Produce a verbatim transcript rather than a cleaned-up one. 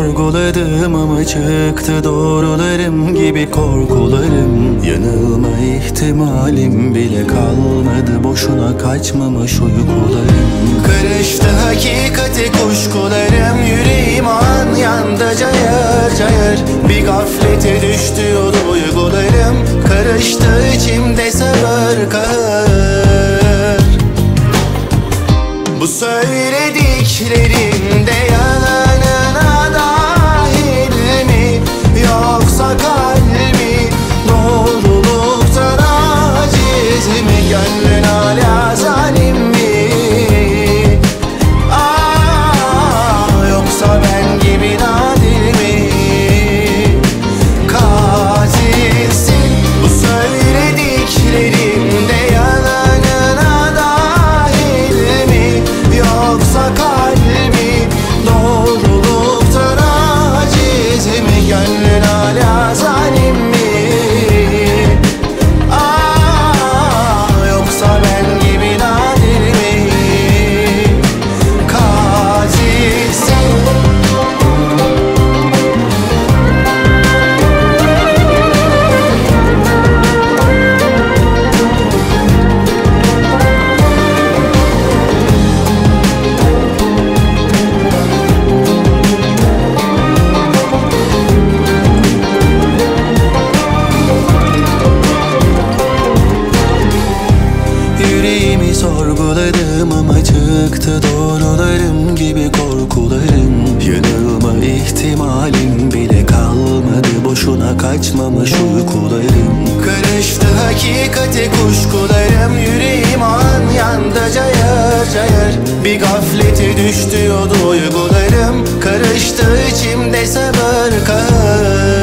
sorguladım ama çıktı doğrularım gibi korkularım. Yanılma ihtimalim bile kalmadı, boşuna kaçmamış uykularım. Karıştı hakikati kuşkularım, yüreğim an yanda cayır cayır. Bir gaflete düştü o duygularım, karıştı içimde sabır kahır. Bu söylediklerinde yalanına dahil mi, yoksa kalbi doğruluktan aciz mi? Gönlün hala zalim mi? Aa, yoksa ben gibi nadir mi? Katilsin. Bu söylediklerinde yalanına dahil mi, yoksa kalbi doğruluktan aciz mi? Gönlün hala zalim mi? Aa, yoksa ben gibi nadir mi? Katilsin. Yüreğimi sorguladım ama çıktı doğrularım gibi korkularım. Yanılma ihtimalim bile kalmadı, boşuna kaçmamış uykularım. Karıştı hakikati kuşkularım, yüreğim an yanda cayır cayır. Bir gaflete düştü o duygularım, karıştı içimde sabır kahır.